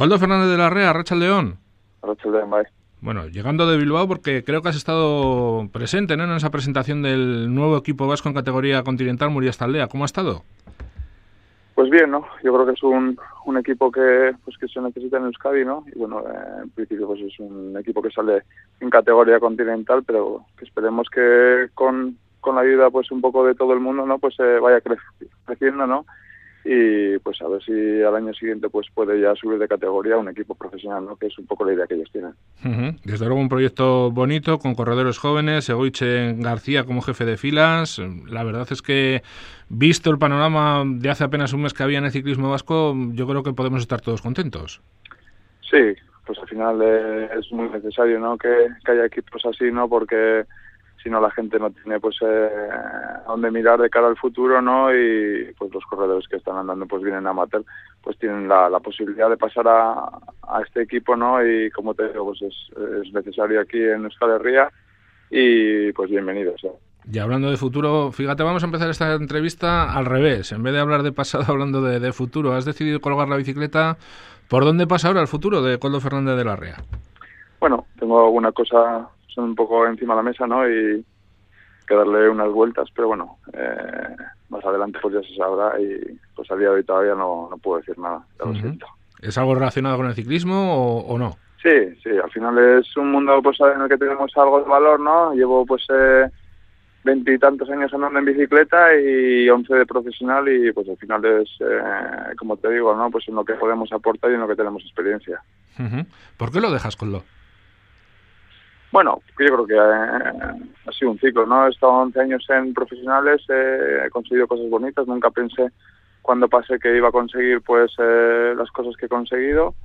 Koldo Fernández de la Rea, Arratsaldeon. Arratsaldeon, bai. Bueno, llegando de Bilbao porque creo que has estado presente, ¿no?, en esa presentación del nuevo equipo vasco en categoría continental, Muriastaldea. ¿Cómo ha estado? Pues bien, ¿no? Yo creo que es un equipo que se necesita en Euskadi, ¿no? Y bueno, en principio pues es un equipo que sale en categoría continental, pero que esperemos que con la ayuda pues un poco de todo el mundo, ¿no? Pues vaya creciendo, ¿no? Y pues a ver si al año siguiente pues puede ya subir de categoría a un equipo profesional, ¿no? Que es un poco la idea que ellos tienen. Desde luego un proyecto bonito, con corredores jóvenes, Egoiche García como jefe de filas. La verdad es que, visto el panorama de hace apenas un mes que había en el ciclismo vasco, yo creo que podemos estar todos contentos. Sí, pues al final es muy necesario, ¿no? Que haya equipos así, ¿no? Porque si no la gente no tiene pues a dónde mirar de cara al futuro, ¿no? Y pues los corredores que están andando pues vienen amateur, pues tienen la posibilidad de pasar a este equipo, ¿no? Y como te digo, pues es necesario aquí en Euskal Herria y pues bienvenidos, ¿eh? Y hablando de futuro, fíjate, vamos a empezar esta entrevista al revés. En vez de hablar de pasado, hablando de futuro. Has decidido colgar la bicicleta. ¿Por dónde pasa ahora el futuro de Koldo Fernández de la Rea? Bueno, tengo alguna cosa un poco encima de la mesa, ¿no? Y que darle unas vueltas, pero bueno, más adelante pues ya se sabrá y pues a día de hoy todavía no puedo decir nada, ya lo siento. ¿Es algo relacionado con el ciclismo o no? Sí, al final es un mundo pues en el que tenemos algo de valor, ¿no? Llevo pues 20 y tantos años andando en bicicleta y 11 de profesional y pues al final es, como te digo, ¿no? Pues en lo que podemos aportar y en lo que tenemos experiencia. ¿Por qué lo dejas, Koldo? Bueno, yo creo que ha sido un ciclo, ¿no? He estado 11 años en profesionales, he conseguido cosas bonitas, nunca pensé cuando pasé que iba a conseguir pues las cosas que he conseguido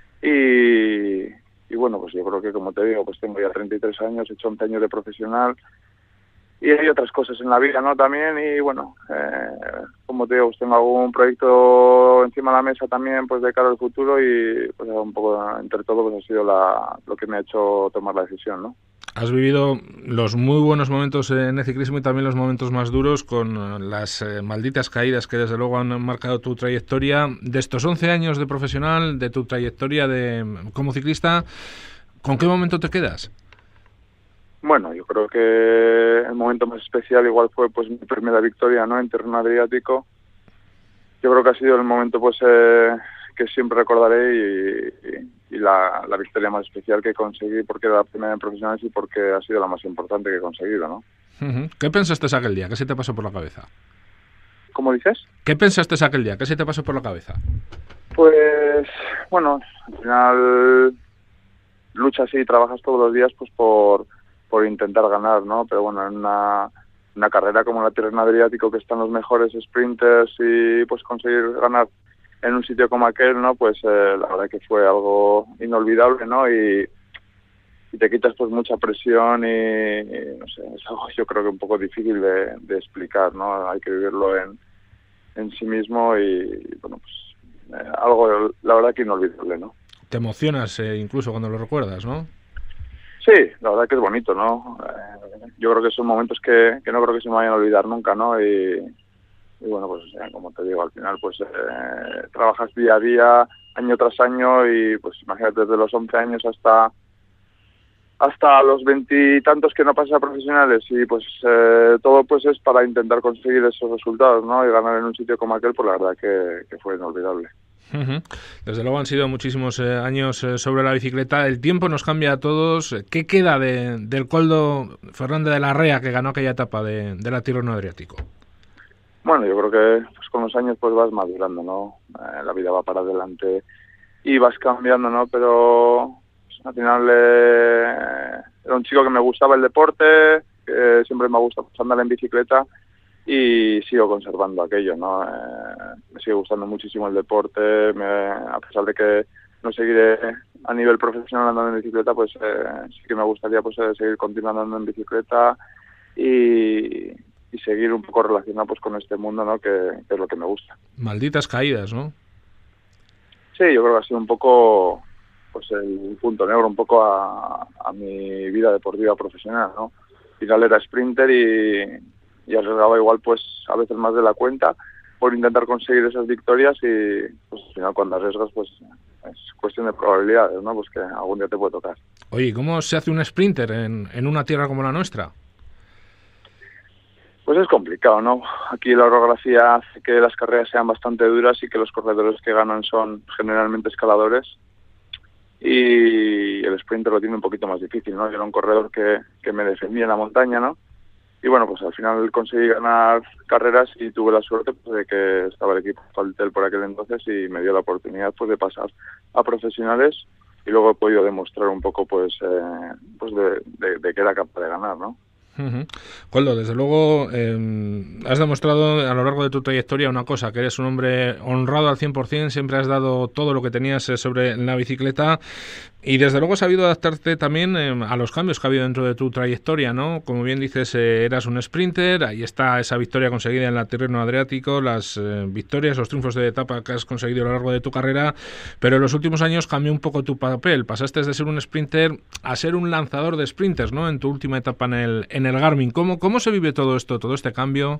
y bueno, pues yo creo que como te digo, pues tengo ya 33 años, he hecho 11 años de profesional y hay otras cosas en la vida, ¿no? También y bueno, como te digo, pues tengo algún proyecto encima de la mesa también pues de cara al futuro y pues un poco entre todo pues ha sido lo que me ha hecho tomar la decisión, ¿no? Has vivido los muy buenos momentos en el ciclismo y también los momentos más duros con las malditas caídas que desde luego han marcado tu trayectoria. De estos 11 años de profesional, de tu trayectoria como ciclista, ¿con qué momento te quedas? Bueno, yo creo que el momento más especial igual fue pues mi primera victoria, ¿no? En terreno adriático. Yo creo que ha sido el momento pues que siempre recordaré y la victoria más especial que conseguí porque era la primera en profesionales y porque ha sido la más importante que he conseguido, ¿no? ¿Qué pensaste aquel día? ¿Qué se te pasó por la cabeza? ¿Cómo dices? ¿Qué pensaste aquel día? ¿Qué se te pasó por la cabeza? Pues, bueno, al final luchas y trabajas todos los días pues por intentar ganar, ¿no? Pero bueno, en una carrera como la Tirreno Adriático que están los mejores sprinters y pues conseguir ganar en un sitio como aquel, ¿no? Pues la verdad que fue algo inolvidable, ¿no? Y te quitas pues mucha presión y no sé, es algo yo creo que un poco difícil de explicar, ¿no? Hay que vivirlo en sí mismo y bueno, pues algo la verdad que inolvidable, ¿no? Te emocionas incluso cuando lo recuerdas, ¿no? Sí, la verdad que es bonito, ¿no? Yo creo que son momentos que no creo que se me vayan a olvidar nunca, ¿no? Y bueno, pues como te digo, al final pues trabajas día a día, año tras año y pues imagínate desde los 11 años hasta los 20 y tantos que no pasas a profesionales y pues todo pues es para intentar conseguir esos resultados, ¿no? Y ganar en un sitio como aquel, pues la verdad que fue inolvidable. Desde luego han sido muchísimos años sobre la bicicleta. El tiempo nos cambia a todos. ¿Qué queda del Koldo Fernández de la Rea que ganó aquella etapa de la Tirreno Adriático? Bueno, yo creo que pues, con los años pues vas madurando, ¿no? La vida va para adelante y vas cambiando, ¿no? Pero pues, al final era un chico que me gustaba el deporte, que siempre me ha gustado andar en bicicleta y sigo conservando aquello, ¿no? Me sigue gustando muchísimo el deporte, a pesar de que no seguiré a nivel profesional andando en bicicleta, pues sí que me gustaría pues seguir continuando andando en bicicleta y seguir un poco relacionado pues con este mundo, ¿no? Que es lo que me gusta. Malditas caídas, ¿no? Sí, yo creo que ha sido un poco pues el punto negro un poco a mi vida deportiva profesional, ¿no? Al final era sprinter y arriesgaba igual pues a veces más de la cuenta por intentar conseguir esas victorias y pues al final cuando arriesgas pues cuestión de probabilidades, ¿no? Pues que algún día te puede tocar. Oye, ¿cómo se hace un sprinter en una tierra como la nuestra? Pues es complicado, ¿no? Aquí la orografía hace que las carreras sean bastante duras y que los corredores que ganan son generalmente escaladores, y el sprinter lo tiene un poquito más difícil, ¿no? Yo era un corredor que me defendía en la montaña, ¿no? Y bueno, pues al final conseguí ganar carreras y tuve la suerte pues, de que estaba el equipo Faltel por aquel entonces y me dio la oportunidad pues de pasar a profesionales, y luego he podido demostrar un poco pues de que era capaz de ganar, ¿no? Koldo, desde luego has demostrado a lo largo de tu trayectoria una cosa, que eres un hombre honrado al 100%, siempre has dado todo lo que tenías sobre la bicicleta, y desde luego has sabido adaptarte también a los cambios que ha habido dentro de tu trayectoria, ¿no? Como bien dices, eras un sprinter, ahí está esa victoria conseguida en la Tirreno Adriático, las victorias, los triunfos de etapa que has conseguido a lo largo de tu carrera, pero en los últimos años cambió un poco tu papel, pasaste de ser un sprinter a ser un lanzador de sprinters, ¿no? En tu última etapa en el Garmin. ¿Cómo se vive todo esto, todo este cambio?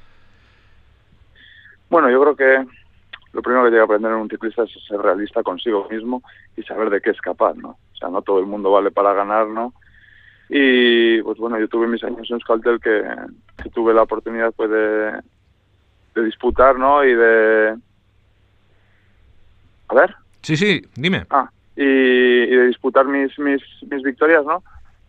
Bueno, yo creo que lo primero que tiene que aprender en un ciclista es ser realista consigo mismo y saber de qué es capaz, ¿no? O sea, no todo el mundo vale para ganar, ¿no? Y pues bueno, yo tuve mis años en Euskaltel que tuve la oportunidad pues de disputar, ¿no? Y de... A ver. Sí, dime. Y de disputar mis victorias, ¿no?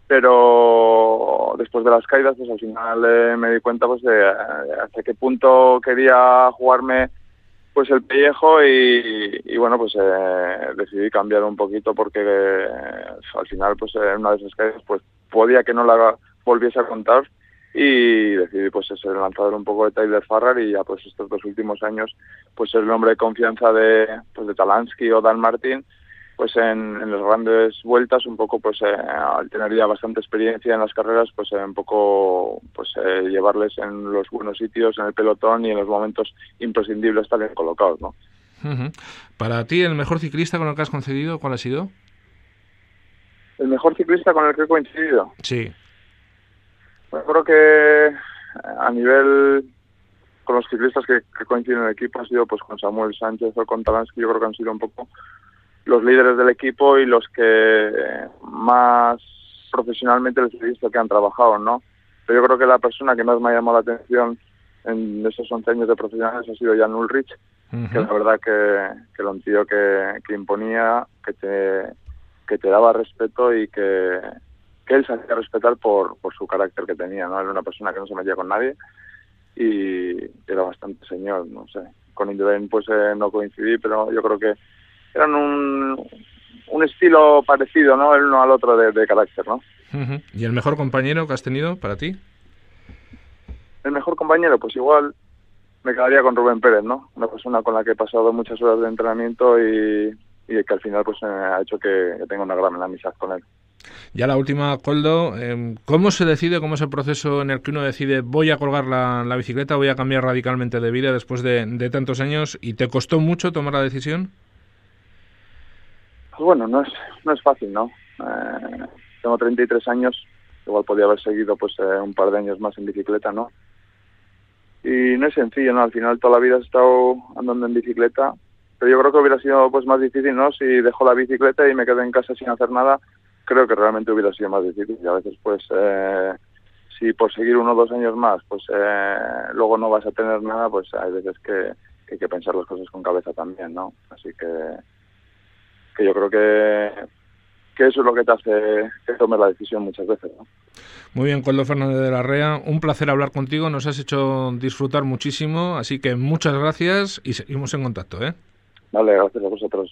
Pero después de las caídas, pues al final me di cuenta pues de hasta qué punto quería jugarme pues el pellejo, y bueno, pues decidí cambiar un poquito porque al final pues en una de esas caídas pues podía que no la volviese a contar, y decidí pues ser el lanzador un poco de Tyler Farrar, y ya pues estos 2 últimos años pues ser el hombre de confianza de Talansky o Dan Martin, pues en las grandes vueltas un poco pues al tener ya bastante experiencia en las carreras pues un poco pues llevarles en los buenos sitios en el pelotón y en los momentos imprescindibles estar bien colocados, ¿no? Para ti, el mejor ciclista con el que has coincidido, ¿cuál ha sido? ¿El mejor ciclista con el que he coincidido? Sí. Bueno, creo que a nivel con los ciclistas que coinciden en el equipo ha sido pues con Samuel Sánchez o con Talansky. Yo creo que han sido un poco los líderes del equipo y los que más profesionalmente les he visto que han trabajado, ¿no? Pero yo creo que la persona que más me ha llamado la atención en esos 11 años de profesionales ha sido Jan Ullrich, que la verdad que era un tío que imponía, que te daba respeto y que él se hacía respetar por su carácter que tenía, ¿no? Era una persona que no se metía con nadie y era bastante señor, no sé. Con Indurain pues no coincidí, pero yo creo que eran un estilo parecido, ¿no? El uno al otro de carácter, ¿no? ¿Y el mejor compañero que has tenido para ti? El mejor compañero, pues igual me quedaría con Rubén Pérez, ¿no? Una persona con la que he pasado muchas horas de entrenamiento y que al final pues ha hecho que tenga una gran amistad con él. Ya la última, Koldo, ¿cómo se decide, cómo es el proceso en el que uno decide voy a colgar la bicicleta, voy a cambiar radicalmente de vida después de tantos años? ¿Y te costó mucho tomar la decisión? Pues bueno, no es fácil, ¿no? Tengo 33 años, igual podía haber seguido pues un par de años más en bicicleta, ¿no? Y no es sencillo, ¿no? Al final toda la vida he estado andando en bicicleta, pero yo creo que hubiera sido pues más difícil, ¿no? Si dejo la bicicleta y me quedo en casa sin hacer nada, creo que realmente hubiera sido más difícil. Y a veces pues si por seguir 1 o 2 años más pues luego no vas a tener nada, pues hay veces que hay que pensar las cosas con cabeza también, ¿no? Así que yo creo que eso es lo que te hace que tomes la decisión muchas veces, ¿no? Muy bien, Koldo Fernández de la Rea, un placer hablar contigo, nos has hecho disfrutar muchísimo, así que muchas gracias y seguimos en contacto, ¿eh? Vale, gracias a vosotros.